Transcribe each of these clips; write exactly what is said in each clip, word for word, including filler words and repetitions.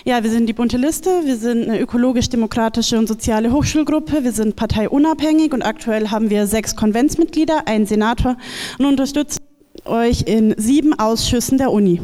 Ja, wir sind die Bunte Liste, wir sind eine ökologisch-demokratische und soziale Hochschulgruppe, wir sind parteiunabhängig und aktuell haben wir sechs Konventsmitglieder, einen Senator und unterstützen euch in sieben Ausschüssen der Uni.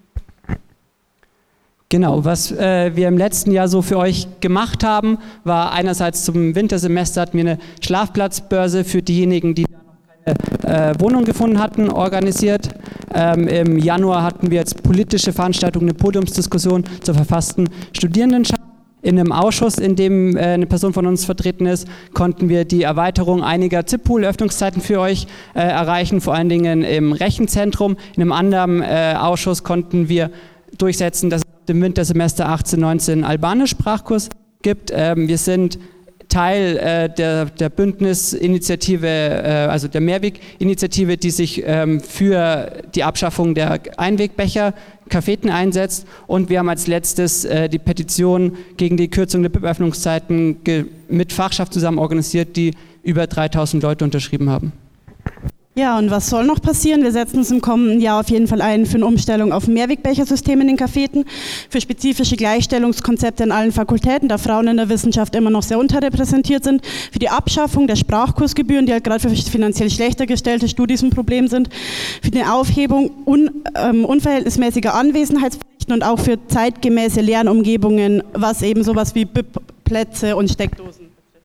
Genau, was äh, wir im letzten Jahr so für euch gemacht haben, war einerseits zum Wintersemester hatten wir eine Schlafplatzbörse für diejenigen, die da noch keine äh, Wohnung gefunden hatten, organisiert. Ähm, Im Januar hatten wir als politische Veranstaltung eine Podiumsdiskussion zur verfassten Studierendenschaft. In einem Ausschuss, in dem äh, eine Person von uns vertreten ist, konnten wir die Erweiterung einiger Z I P-Pool-Öffnungszeiten für euch äh, erreichen, vor allen Dingen im Rechenzentrum. In einem anderen äh, Ausschuss konnten wir durchsetzen, dass es im Wintersemester achtzehn neunzehn Albanisch-Sprachkurs gibt. Ähm, wir sind Teil äh, der, der Bündnisinitiative, äh, also der Mehrweg-Initiative, die sich ähm, für die Abschaffung der Einwegbecher, Cafeten einsetzt. Und wir haben als letztes äh, die Petition gegen die Kürzung der B I P-Öffnungszeiten mit Fachschaft zusammen organisiert, die über dreitausend Leute unterschrieben haben. Ja, und was soll noch passieren? Wir setzen uns im kommenden Jahr auf jeden Fall ein für eine Umstellung auf ein Mehrwegbechersystem in den Cafeten, für spezifische Gleichstellungskonzepte in allen Fakultäten, da Frauen in der Wissenschaft immer noch sehr unterrepräsentiert sind, für die Abschaffung der Sprachkursgebühren, die halt gerade für finanziell schlechter gestellte Studis ein Problem sind, für die Aufhebung un, ähm, unverhältnismäßiger Anwesenheitspflichten und auch für zeitgemäße Lernumgebungen, was eben sowas wie B I P-Plätze und Steckdosen